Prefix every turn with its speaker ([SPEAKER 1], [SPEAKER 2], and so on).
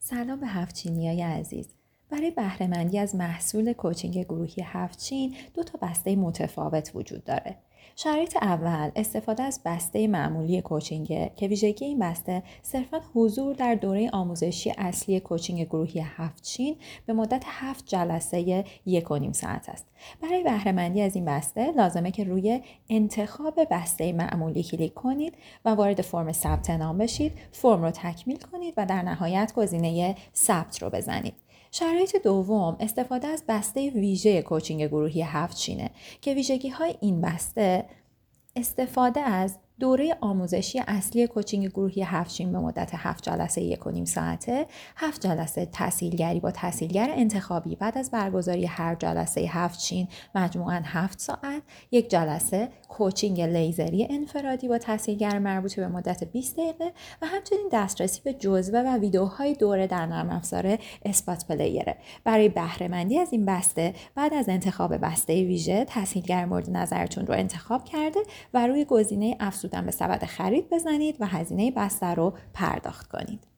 [SPEAKER 1] سلام به هفت‌چینیای عزیز. برای بهره‌مندی از محصول کوچینگ گروهی هفت‌چین 2 بسته متفاوت وجود داره. شرایط اول استفاده از بسته معمولی کوچینگ که ویژگی این بسته صرفاً حضور در دوره آموزشی اصلی کوچینگ گروهی هفت‌چین به مدت 7 جلسه 1.5 ساعت است. برای بهره‌مندی از این بسته لازمه که روی انتخاب بسته معمولی کلیک کنید و وارد فرم ثبت نام بشید، فرم رو تکمیل کنید و در نهایت گزینه ثبت رو بزنید. شرایط دوم استفاده از بسته ویژه کوچینگ گروهی هفت‌چینه که ویژگی‌های این بسته استفاده از دوره آموزشی اصلی کوچینگ گروهی هفت‌چین به مدت 7 جلسه 1.5 ساعته، 7 جلسه تحصیلگری با تحصیلگر انتخابی بعد از برگزاری هر جلسه هفت‌چین مجموعاً 7 ساعت، 1 جلسه کوچینگ لیزری انفرادی با تحصیلگر مربوطه به مدت 20 دقیقه و همچنین دسترسی به جزوه و ویدیوهای دوره در نرم افزار اسپات پلیره. برای بهره‌مندی از این بسته بعد از انتخاب بسته ویژه، تحصیلگر مورد نظرتون رو انتخاب کرده و روی گزینه افزودن به سبد خرید بزنید و هزینه بسته رو پرداخت کنید.